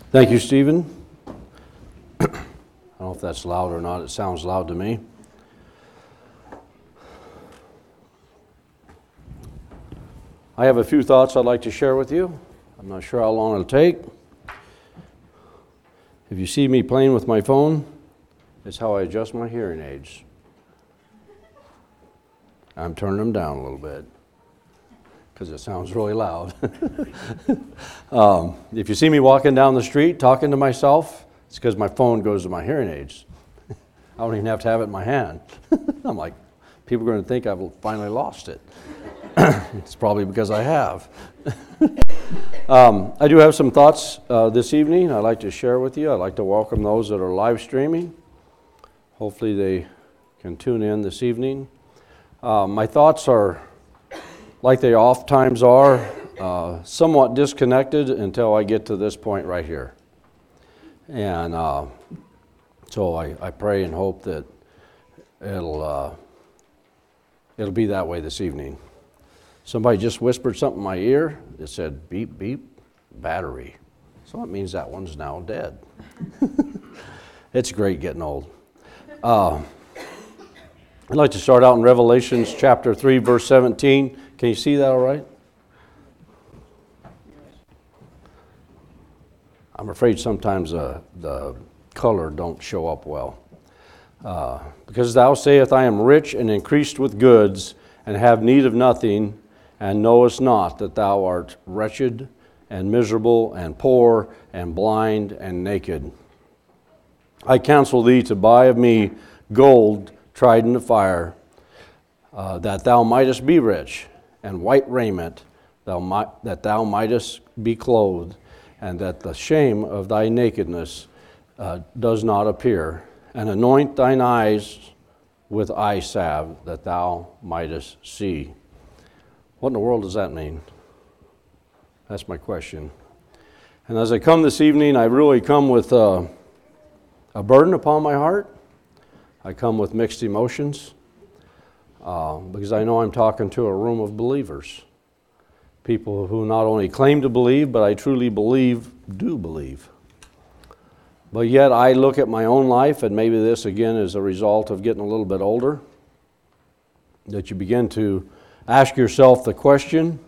Thank you, Stephen. I don't know if that's loud or not. It sounds loud to me. I have a few thoughts I'd like to share with you. I'm not sure how long it'll take. If you see me playing with my phone, it's how I adjust my hearing aids. I'm turning them down a little bit because it sounds really loud. If you see me walking down the street talking to myself, it's because my phone goes to my hearing aids. I don't even have to have it in my hand. I'm like, people are going to think I've finally lost it. It's probably because I have. I do have some thoughts this evening I'd like to share with you. I'd like to welcome those that are live streaming. Hopefully they can tune in this evening. My thoughts are, like they oftentimes are, somewhat disconnected until I get to this point right here. And so I pray and hope that it'll be that way this evening. Somebody just whispered something in my ear. It said, beep, beep, battery. So it means that one's now dead. It's great getting old. I'd like to start out in Revelations chapter 3, verse 17. Can you see that all right? I'm afraid sometimes the color don't show up well. Because thou sayest, I am rich and increased with goods, and have need of nothing, and knowest not that thou art wretched and miserable and poor and blind and naked. I counsel thee to buy of me gold tried in the fire, that thou mightest be rich, and white raiment, that thou mightest be clothed, and that the shame of thy nakedness does not appear, and anoint thine eyes with eye salve, that thou mightest see. What in the world does that mean? That's my question. And as I come this evening, I really come with a burden upon my heart. I come with mixed emotions because I know I'm talking to a room of believers. People who not only claim to believe, but I truly believe, do believe. But yet I look at my own life, and maybe this again is a result of getting a little bit older, that you begin to ask yourself the question,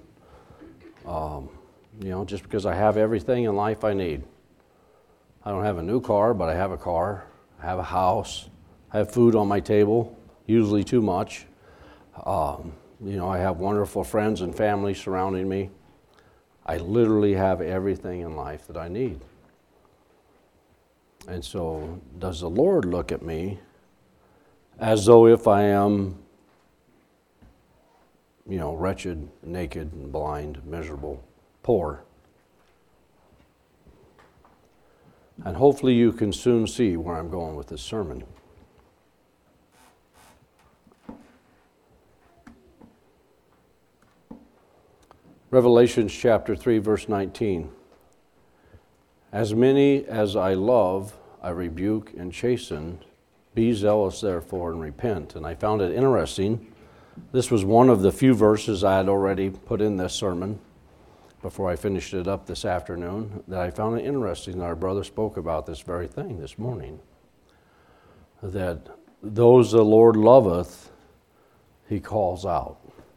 just because I have everything in life I need. I don't have a new car, but I have a car. I have a house. I have food on my table, usually too much. I have wonderful friends and family surrounding me. I literally have everything in life that I need. And so, does the Lord look at me as though if I am, wretched, naked, and blind, miserable, poor? And hopefully you can soon see where I'm going with this sermon. Revelation chapter 3, verse 19. As many as I love, I rebuke and chasten. Be zealous, therefore, and repent. And I found it interesting. This was one of the few verses I had already put in this sermon before I finished it up this afternoon, that I found it interesting that our brother spoke about this very thing this morning. That those the Lord loveth, he calls out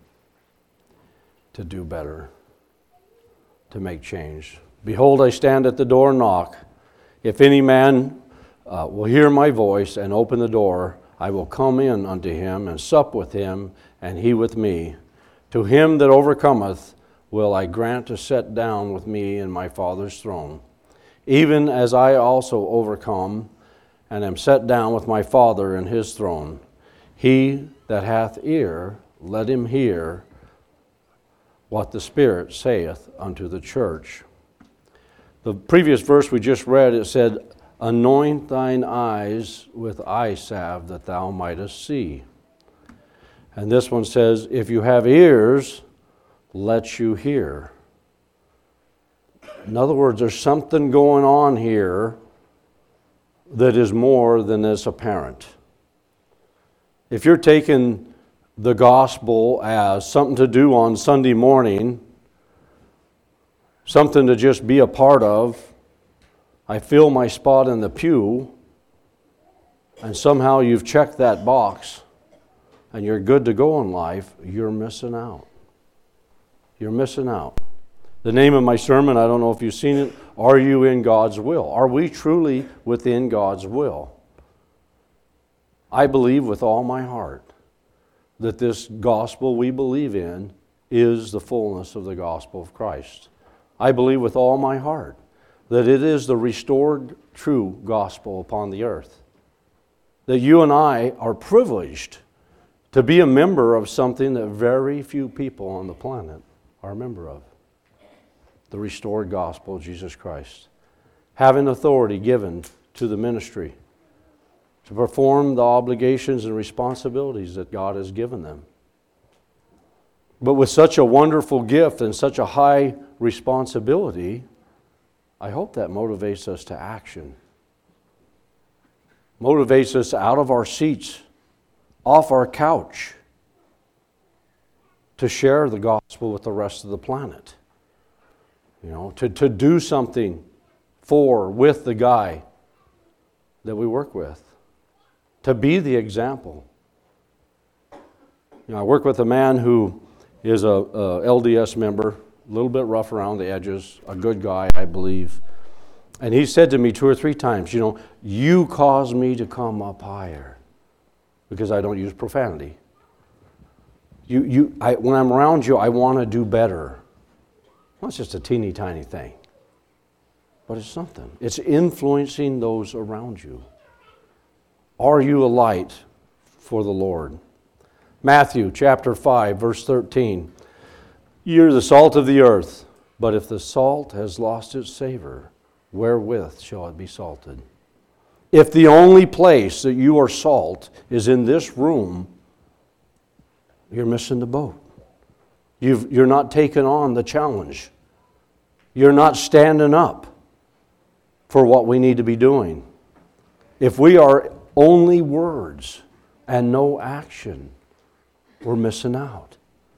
to do better, to make change. Behold, I stand at the door and knock. If any man will hear my voice and open the door, I will come in unto him and sup with him, and he with me. To him that overcometh will I grant to sit down with me in my Father's throne, even as I also overcome and am set down with my Father in his throne. He that hath ear, let him hear what the Spirit saith unto the church. The previous verse we just read, it said, anoint thine eyes with eye salve that thou mightest see. And this one says, if you have ears, let you hear. In other words, there's something going on here that is more than is apparent. If you're taking the gospel as something to do on Sunday morning, something to just be a part of, I fill my spot in the pew, and somehow you've checked that box, and you're good to go in life, you're missing out. You're missing out. The name of my sermon, I don't know if you've seen it, Are You in God's Will? Are we truly within God's will? I believe with all my heart that this gospel we believe in is the fullness of the gospel of Christ. I believe with all my heart that it is the restored, true gospel upon the earth. That you and I are privileged to be a member of something that very few people on the planet are a member of. The restored gospel of Jesus Christ. Having authority given to the ministry to perform the obligations and responsibilities that God has given them. But with such a wonderful gift and such a high responsibility, I hope that motivates us to action. Motivates us out of our seats, off our couch, to share the gospel with the rest of the planet. To do something with the guy that we work with. To be the example. I work with a man who is a LDS member, a little bit rough around the edges, a good guy, I believe. And he said to me 2 or 3 times, you cause me to come up higher because I don't use profanity. When I'm around you, I want to do better. Well, it's just a teeny tiny thing. But it's something. It's influencing those around you. Are you a light for the Lord? Matthew chapter 5, verse 13. You're the salt of the earth, but if the salt has lost its savor, wherewith shall it be salted? If the only place that you are salt is in this room, you're missing the boat. You're not taking on the challenge. You're not standing up for what we need to be doing. If we are only words and no action, we're missing out.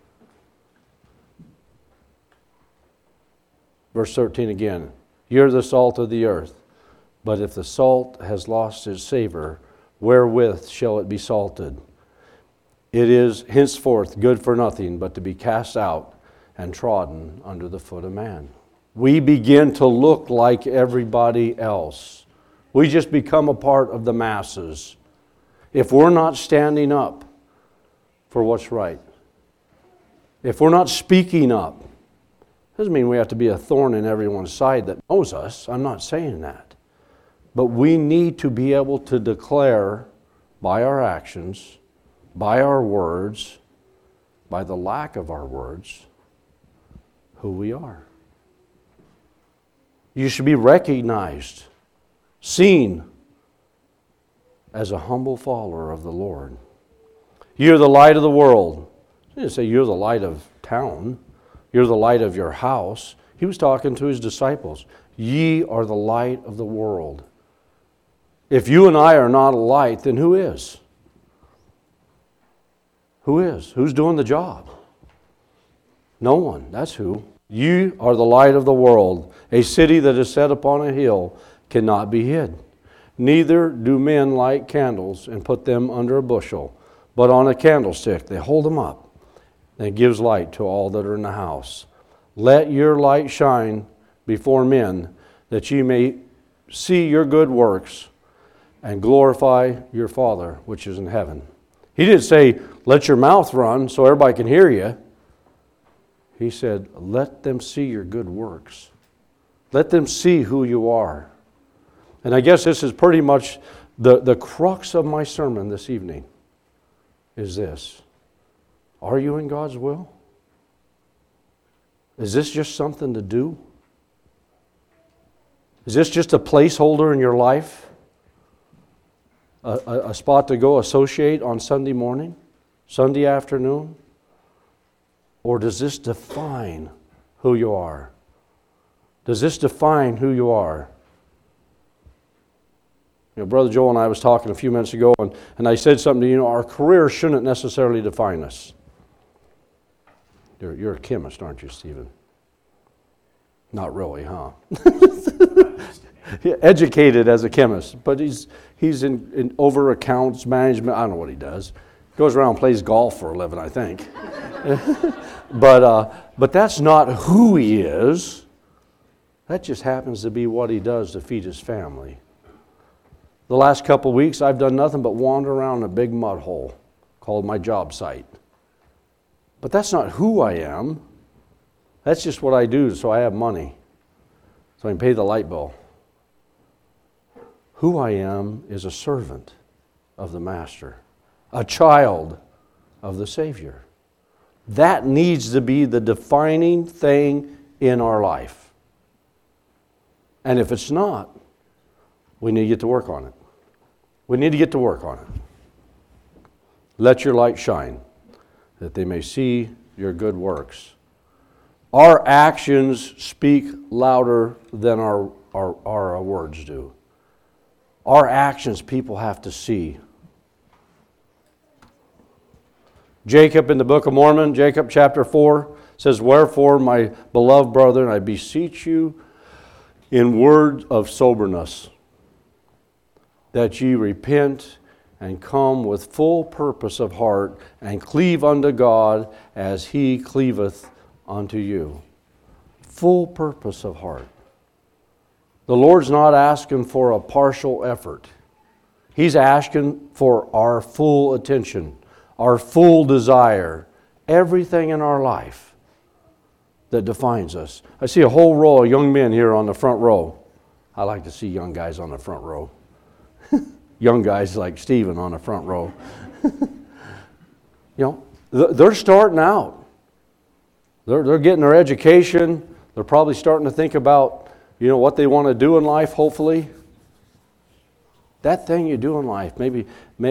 Verse 13 again. You're the salt of the earth, but if the salt has lost its savor, wherewith shall it be salted? It is henceforth good for nothing but to be cast out and trodden under the foot of man. We begin to look like everybody else. We just become a part of the masses. If we're not standing up for what's right, if we're not speaking up, doesn't mean we have to be a thorn in everyone's side that knows us. I'm not saying that. But we need to be able to declare by our actions, by our words, by the lack of our words, who we are. You should be recognized, seen as a humble follower of the Lord. You're the light of the world. He didn't say you're the light of town. You're the light of your house. He was talking to his disciples. Ye are the light of the world. If you and I are not a light, then who is? Who is? Who's doing the job? No one. That's who. You are the light of the world. A city that is set upon a hill cannot be hid. Neither do men light candles and put them under a bushel, but on a candlestick. They hold them up. And it gives light to all that are in the house. Let your light shine before men, that ye may see your good works and glorify your Father which is in heaven. He didn't say, let your mouth run so everybody can hear you. He said, let them see your good works. Let them see who you are. And I guess this is pretty much the crux of my sermon this evening, is this. Are you in God's will? Is this just something to do? Is this just a placeholder in your life? A spot to go associate on Sunday morning? Sunday afternoon? Or does this define who you are? Does this define who you are? Brother Joel and I was talking a few minutes ago, and I said something to our career shouldn't necessarily define us. You're a chemist, aren't you, Stephen? Not really, huh? educated as a chemist, but he's in over accounts management. I don't know what he does. Goes around and plays golf for a living, I think. But that's not who he is. That just happens to be what he does to feed his family. The last couple of weeks, I've done nothing but wander around a big mud hole called my job site. But that's not who I am. That's just what I do so I have money, so I can pay the light bill. Who I am is a servant of the Master, a child of the Savior. That needs to be the defining thing in our life. And if it's not, we need to get to work on it. We need to get to work on it. Let your light shine, that they may see your good works. Our actions speak louder than our words do. Our actions people have to see. Jacob in the Book of Mormon, Jacob chapter 4, says, "Wherefore, my beloved brethren, I beseech you in words of soberness, that ye repent and come with full purpose of heart, and cleave unto God as he cleaveth unto you." Full purpose of heart. The Lord's not asking for a partial effort. He's asking for our full attention, our full desire, everything in our life that defines us. I see a whole row of young men here on the front row. I like to see young guys on the front row. Young guys like Stephen on the front row. They're starting out. They're getting their education. They're probably starting to think about, what they want to do in life, hopefully. That thing you do in life, maybe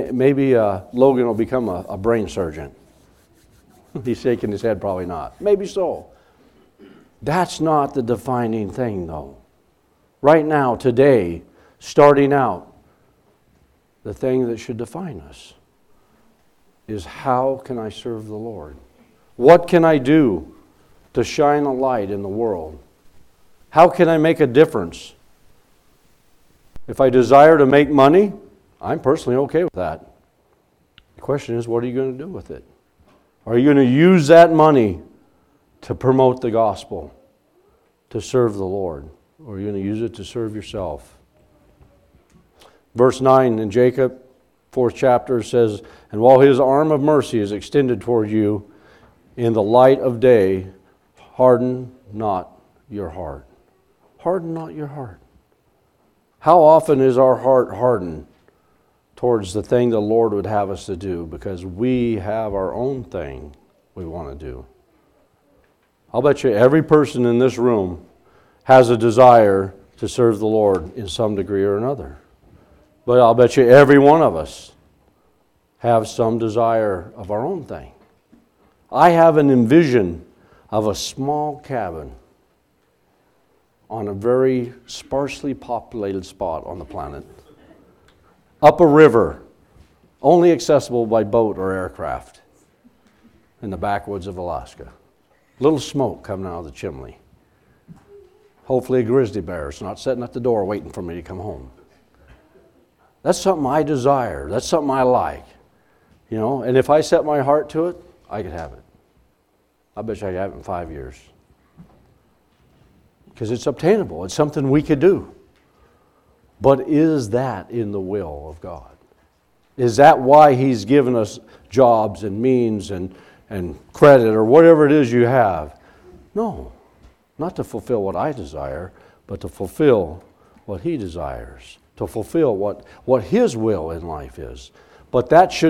Logan will become a brain surgeon. He's shaking his head, probably not. Maybe so. That's not the defining thing, though. Right now, today, starting out, the thing that should define us is, how can I serve the Lord? What can I do to shine a light in the world? How can I make a difference? If I desire to make money, I'm personally okay with that. The question is, what are you going to do with it? Are you going to use that money to promote the gospel, to serve the Lord? Or are you going to use it to serve yourself? Verse 9 in Jacob, 4th chapter, says, "And while his arm of mercy is extended toward you, in the light of day, harden not your heart." Harden not your heart. How often is our heart hardened towards the thing the Lord would have us to do because we have our own thing we want to do? I'll bet you every person in this room has a desire to serve the Lord in some degree or another. But I'll bet you every one of us have some desire of our own thing. I have an envision of a small cabin on a very sparsely populated spot on the planet, up a river, only accessible by boat or aircraft, in the backwoods of Alaska. Little smoke coming out of the chimney. Hopefully a grizzly bear is not sitting at the door waiting for me to come home. That's something I desire. That's something I like. And if I set my heart to it, I could have it. I bet you I could have it in 5 years. Because it's obtainable. It's something we could do. But is that in the will of God? Is that why He's given us jobs and means and credit or whatever it is you have? No. Not to fulfill what I desire, but to fulfill what He desires. To fulfill what His will in life is. But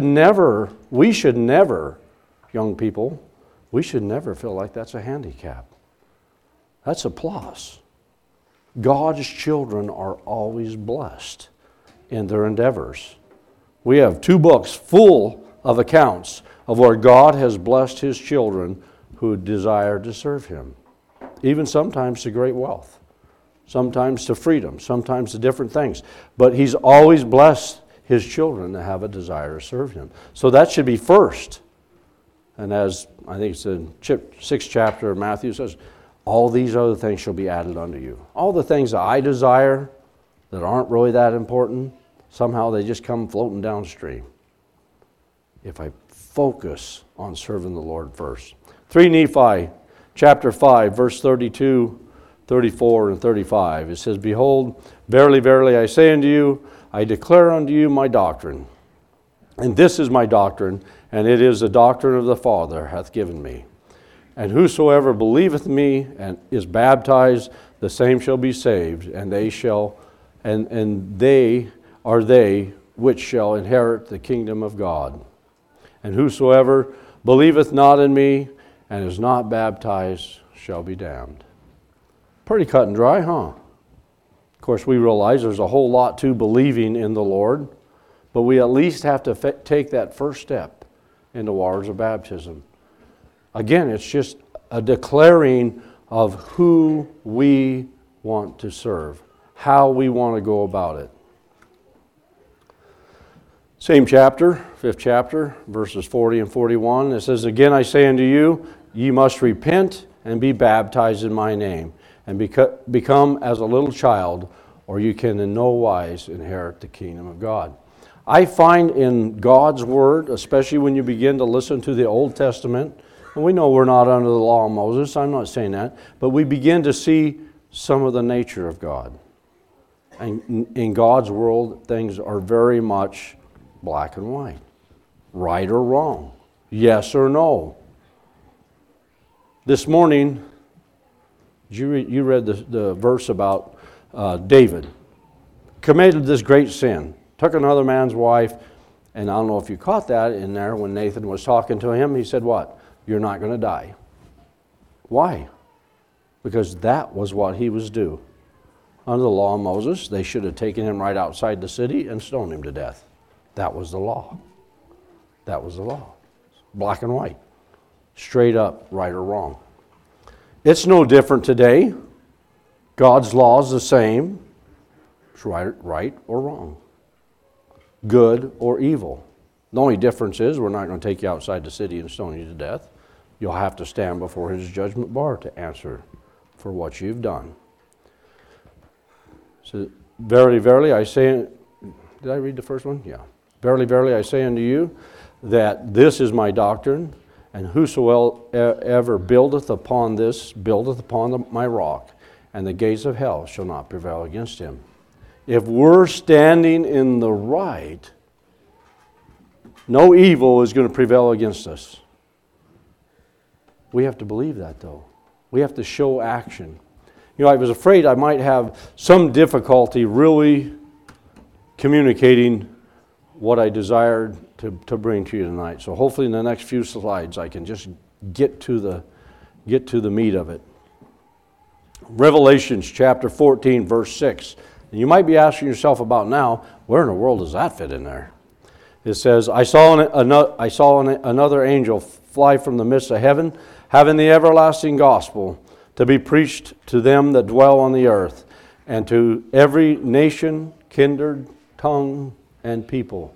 we should never, young people, we should never feel like that's a handicap. That's a plus. God's children are always blessed in their endeavors. We have 2 books full of accounts of where God has blessed His children who desire to serve Him. Even sometimes to great wealth. Sometimes to freedom. Sometimes to different things. But He's always blessed His children to have a desire to serve Him. So that should be first. And as I think it's in 6th chapter of Matthew says, all these other things shall be added unto you. All the things that I desire, that aren't really that important, somehow they just come floating downstream. If I focus on serving the Lord first. 3 Nephi chapter 5, verse 32, 34, and 35. It says, Behold, verily, verily, I say unto you, I declare unto you my doctrine. And this is my doctrine, and it is the doctrine of the Father hath given me. And whosoever believeth me and is baptized, the same shall be saved, and they are they which shall inherit the kingdom of God. And whosoever believeth not in me and is not baptized shall be damned. Pretty cut and dry, huh? Of course, we realize there's a whole lot to believing in the Lord, but we at least have to take that first step in the waters of baptism. Again, it's just a declaring of who we want to serve, how we want to go about it. Same chapter, 5th chapter, verses 40 and 41. It says, Again I say unto you, ye must repent and be baptized in my name, and become as a little child, or you can in no wise inherit the kingdom of God. I find in God's Word, especially when you begin to listen to the Old Testament, and we know we're not under the law of Moses, I'm not saying that, but we begin to see some of the nature of God. And in God's world, things are very much black and white, right or wrong, yes or no. This morning, you read the verse about David. Committed this great sin, took another man's wife, and I don't know if you caught that in there when Nathan was talking to him. He said, what? You're not going to die. Why? Because that was what he was due. Under the law of Moses, they should have taken him right outside the city and stoned him to death. That was the law. That was the law. Black and white. Straight up, right or wrong. It's no different today. God's law is the same. It's right or wrong. Good or evil. The only difference is we're not going to take you outside the city and stone you to death. You'll have to stand before His judgment bar to answer for what you've done. So, verily, verily, I say... Did I read the first one? Yeah. Verily, verily, I say unto you that this is my doctrine, and whosoever buildeth upon this, buildeth upon my rock, and the gates of hell shall not prevail against him. If we're standing in the right, no evil is going to prevail against us. We have to believe that, though. We have to show action. You know, I was afraid I might have some difficulty really communicating what I desired to bring to you tonight. So hopefully in the next few slides I can just get to the meat of it. Revelations chapter 14, verse 6. And you might be asking yourself about now, where in the world does that fit in there? It says, I saw another angel fly from the midst of heaven, having the everlasting gospel to be preached to them that dwell on the earth, and to every nation, kindred, tongue, and people.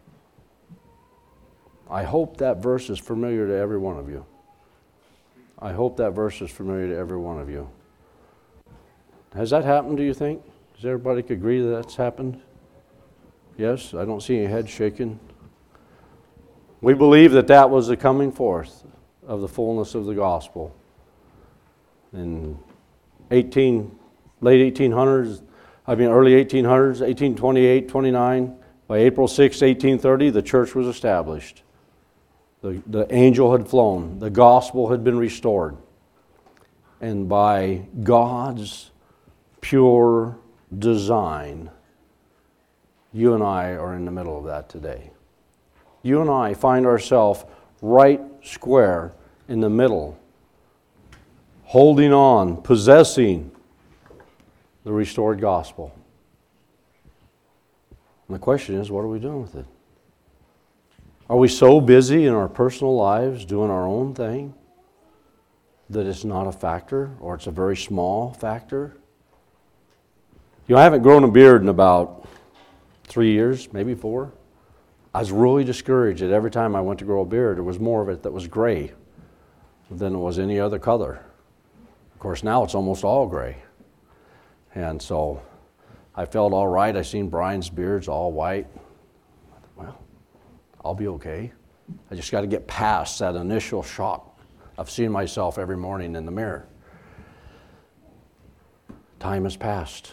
I hope that verse is familiar to every one of you. I hope that verse is familiar to every one of you. Has that happened, do you think? Does everybody agree that that's happened? Yes? I don't see any heads shaking. We believe that was the coming forth of the fullness of the gospel. In late 1800s, early 1800s, 1828, 29, by April 6, 1830, the church was established. The angel had flown. The gospel had been restored. And by God's pure design, you and I are in the middle of that today. You and I find ourselves right square in the middle, holding on, possessing the restored gospel. And the question is, what are we doing with it? Are we so busy in our personal lives doing our own thing that it's not a factor, or it's a very small factor? You know, I haven't grown a beard in about 3 years, maybe 4. I was really discouraged that every time I went to grow a beard, there was more of it that was gray than it was any other color. Of course, now it's almost all gray. And so I felt all right. I seen Brian's beard's all white. Well, I'll be okay. I just got to get past that initial shock of seeing myself every morning in the mirror. Time has passed.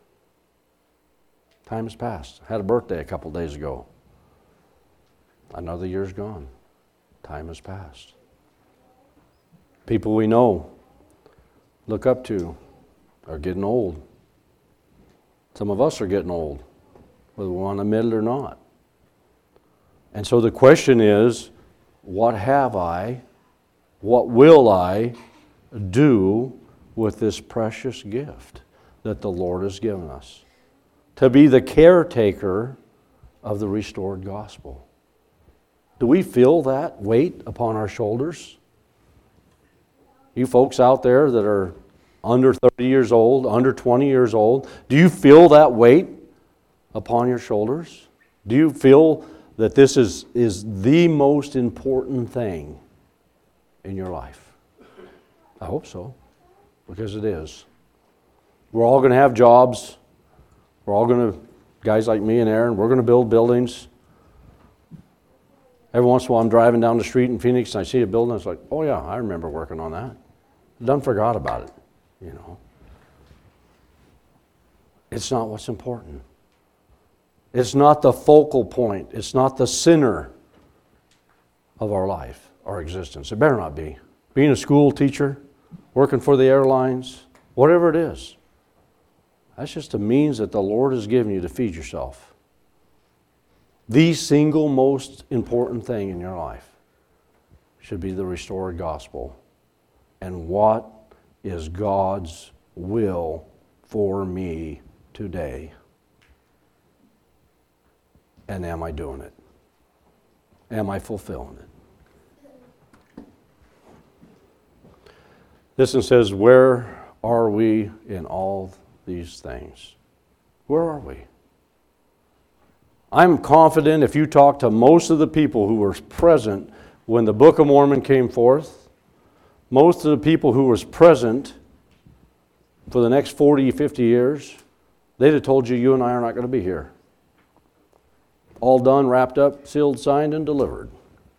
Time has passed. I had a birthday a couple days ago. Another year's gone. Time has passed. People we know, look up to, are getting old. Some of us are getting old, whether we want to admit it or not. And so the question is, what have I, what will I do with this precious gift that the Lord has given us? To be the caretaker of the restored gospel. Do we feel that weight upon our shoulders? You folks out there that are under 30 years old, under 20 years old, do you feel that weight upon your shoulders? Do you feel that this is the most important thing in your life? I hope so, because it is. We're all going to have jobs. We're all going to, guys like me and Aaron, we're going to build buildings. Every once in a while I'm driving down the street in Phoenix and I see a building and it's like, oh yeah, I remember working on that. Done forgot about it, you know. It's not what's important. It's not the focal point. It's not the center of our life, our existence. It better not be. Being a school teacher, working for the airlines, whatever it is, that's just a means that the Lord has given you to feed yourself. The single most important thing in your life should be the restored gospel. And what is God's will for me today? And am I doing it? Am I fulfilling it? This one says, where are we in all these things? Where are we? I'm confident if you talk to most of the people who were present when the Book of Mormon came forth, most of the people who was present for the next 40, 50 years, they'd have told you, you and I are not going to be here. All done, wrapped up, sealed, signed, and delivered.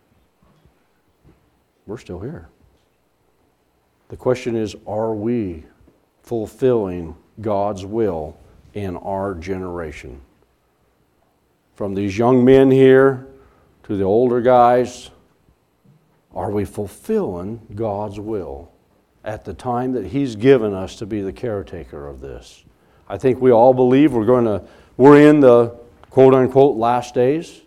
We're still here. The question is, are we fulfilling God's will in our generation? From these young men here to the older guys, are we fulfilling God's will at the time that He's given us to be the caretaker of this? I think we all believe we're in the quote-unquote last days.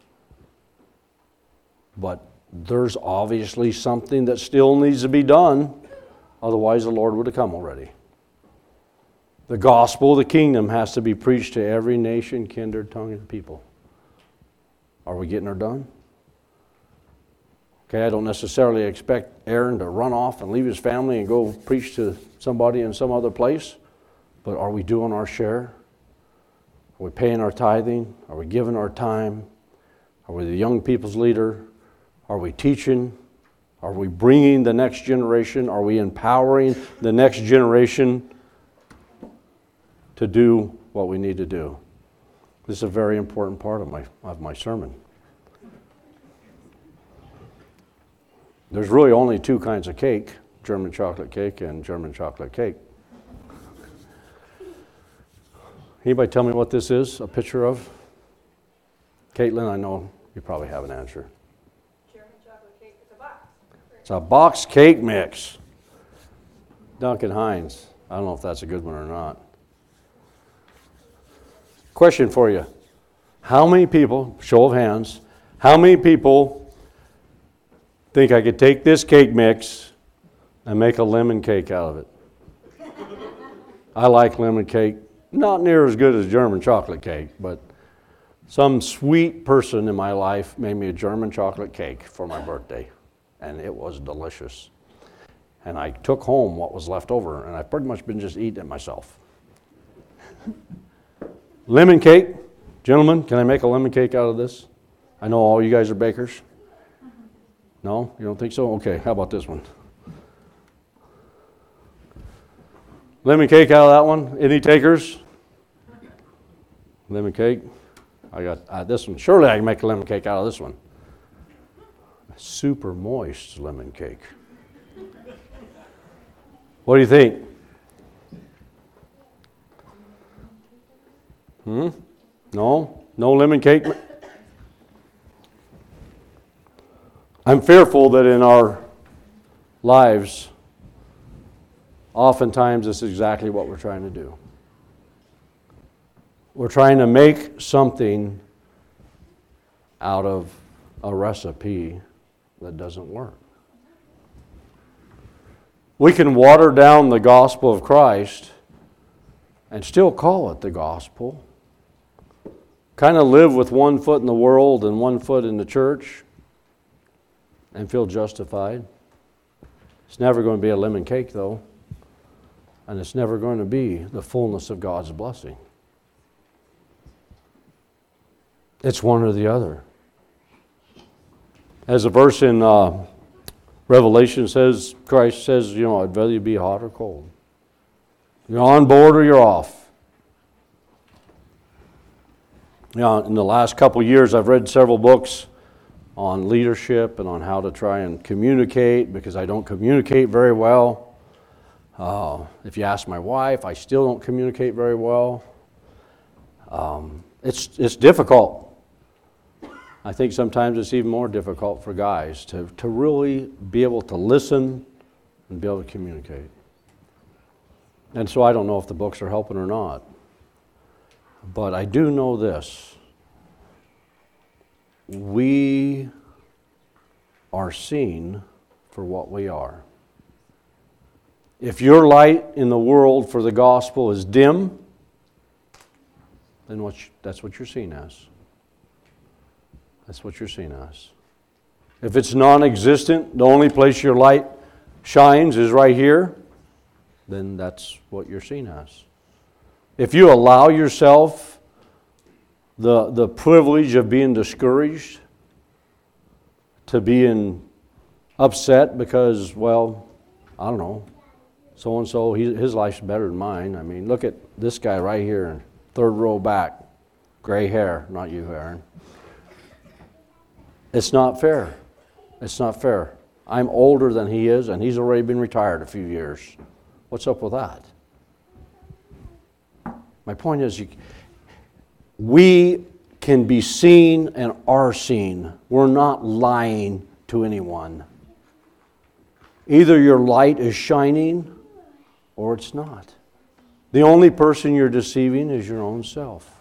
But there's obviously something that still needs to be done. Otherwise, the Lord would have come already. The gospel of the kingdom has to be preached to every nation, kindred, tongue, and people. Are we getting her done? Okay, I don't necessarily expect Aaron to run off and leave his family and go preach to somebody in some other place. But are we doing our share? Are we paying our tithing? Are we giving our time? Are we the young people's leader? Are we teaching? Are we bringing the next generation? Are we empowering the next generation to do what we need to do? This is a very important part of my sermon. There's really only two kinds of cake, German chocolate cake and German chocolate cake. Anybody tell me what this is a picture of? Caitlin, I know you probably have an answer. German chocolate cake. It's a box. It's a box cake mix. Duncan Hines. I don't know if that's a good one or not. Question for you. How many people, show of hands, how many people think I could take this cake mix and make a lemon cake out of it? I like lemon cake. Not near as good as German chocolate cake, but some sweet person in my life made me a German chocolate cake for my birthday, and it was delicious. And I took home what was left over, and I've pretty much been just eating it myself. Lemon cake. Gentlemen, can I make a lemon cake out of this? I know all you guys are bakers. No? You don't think so? Okay, how about this one? Lemon cake out of that one? Any takers? Lemon cake. I got this one. Surely I can make a lemon cake out of this one. Super moist lemon cake. What do you think? No? No lemon cake? I'm fearful that in our lives, oftentimes this is exactly what we're trying to do. We're trying to make something out of a recipe that doesn't work. We can water down the gospel of Christ and still call it the gospel. Kind of live with one foot in the world and one foot in the church and feel justified. It's never going to be a lemon cake, though. And it's never going to be the fullness of God's blessing. It's one or the other. As a verse in Revelation says, Christ says, I'd rather you be hot or cold. You're on board or you're off. In the last couple years, I've read several books on leadership and on how to try and communicate, because I don't communicate very well. If you ask my wife, I still don't communicate very well. It's difficult. I think sometimes it's even more difficult for guys to really be able to listen and be able to communicate. And so I don't know if the books are helping or not. But I do know this. We are seen for what we are. If your light in the world for the gospel is dim, then that's what you're seen as. That's what you're seen as. If it's non-existent, the only place your light shines is right here, then that's what you're seen as. If you allow yourself the privilege of being discouraged, to being upset because, well, I don't know, so-and-so, his life's better than mine. I mean, look at this guy right here, third row back, gray hair, not you, Aaron. It's not fair. It's not fair. I'm older than he is, and he's already been retired a few years. What's up with that? My point is, we can be seen and are seen. We're not lying to anyone. Either your light is shining or it's not. The only person you're deceiving is your own self.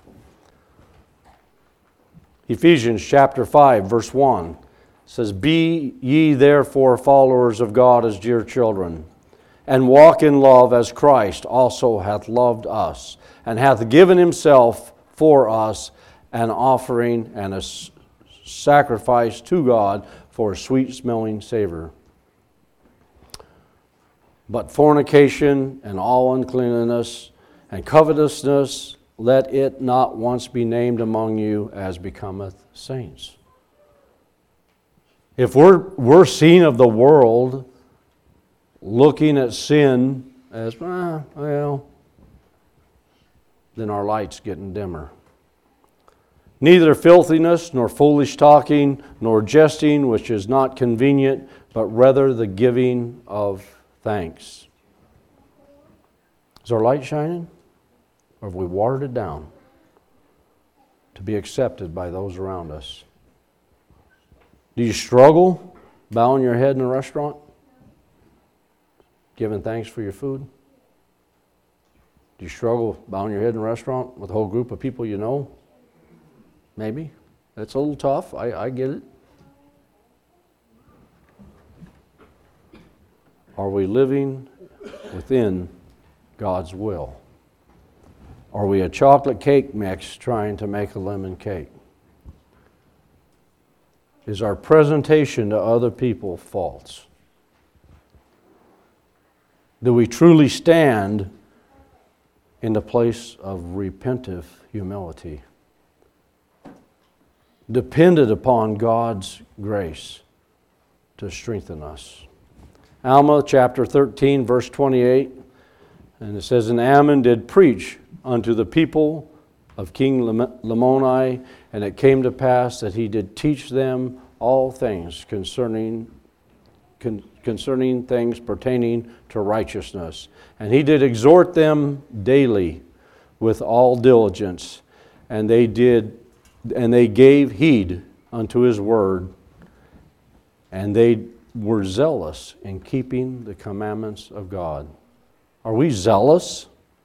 Ephesians chapter 5, verse 1 says, "Be ye therefore followers of God as dear children, and walk in love as Christ also hath loved us, and hath given himself for us an offering and a sacrifice to God for a sweet-smelling savor. But fornication and all uncleanness and covetousness, let it not once be named among you as becometh saints." If we're seen of the world looking at sin as, then our light's getting dimmer. "Neither filthiness, nor foolish talking, nor jesting, which is not convenient, but rather the giving of thanks." Is our light shining? Or have we watered it down to be accepted by those around us? Do you struggle bowing your head in a restaurant? Giving thanks for your food? Do you struggle bowing your head in a restaurant with a whole group of people you know? Maybe. It's a little tough. I get it. Are we living within God's will? Are we a chocolate cake mix trying to make a lemon cake? Is our presentation to other people false? Do we truly stand in the place of repentive humility, dependent upon God's grace to strengthen us? Alma chapter 13, verse 28, and it says, "And Ammon did preach unto the people of King Lamoni, and it came to pass that he did teach them all things concerning things pertaining to righteousness. And he did exhort them daily with all diligence, and they gave heed unto his word, and they were zealous in keeping the commandments of God. Are we zealous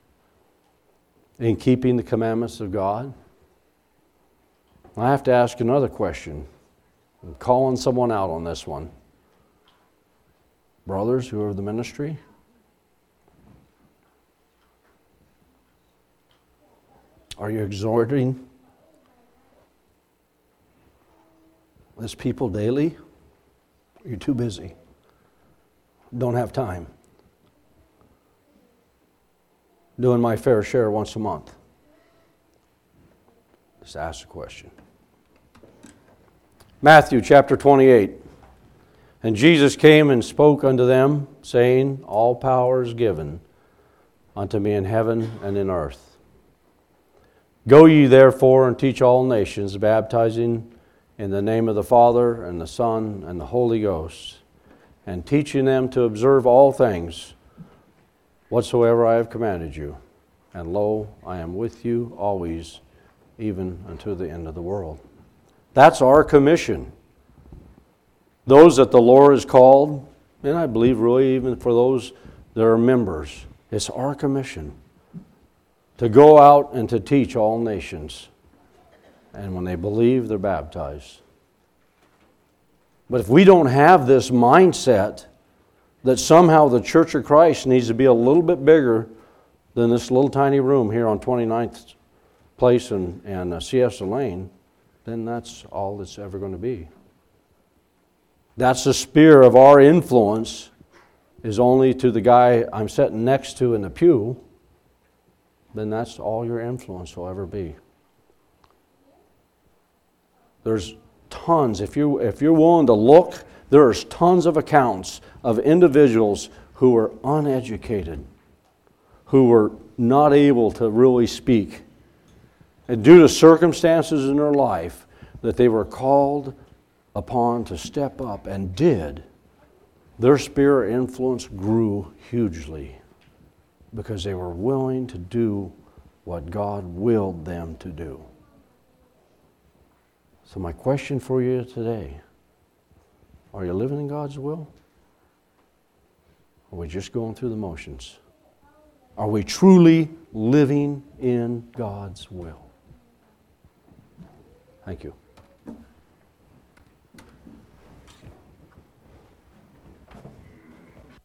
in keeping the commandments of God? I have to ask another question. I'm calling someone out on this one. Brothers who are of the ministry, are you exhorting this people daily? You're too busy. Don't have time. Doing my fair share once a month. Just ask the question. Matthew chapter 28. And Jesus came and spoke unto them, saying, All power is given unto me in heaven and in earth. Go ye therefore and teach all nations, baptizing in the name of the Father and the Son and the Holy Ghost, and teaching them to observe all things whatsoever I have commanded you. And lo, I am with you always, even unto the end of the world. That's our commission. Those that the Lord has called, and I believe really even for those that are members, it's our commission to go out and to teach all nations. And when they believe, they're baptized. But if we don't have this mindset that somehow the Church of Christ needs to be a little bit bigger than this little tiny room here on 29th Place and Siesta Lane, then that's all it's ever going to be. That's the sphere of our influence is only to the guy I'm sitting next to in the pew, then that's all your influence will ever be. There's tons, if you're willing to look, there's tons of accounts of individuals who were uneducated, who were not able to really speak, and due to circumstances in their life that they were called upon to step up and did, their sphere of influence grew hugely because they were willing to do what God willed them to do. So my question for you today, are you living in God's will? Or are we just going through the motions? Are we truly living in God's will? Thank you.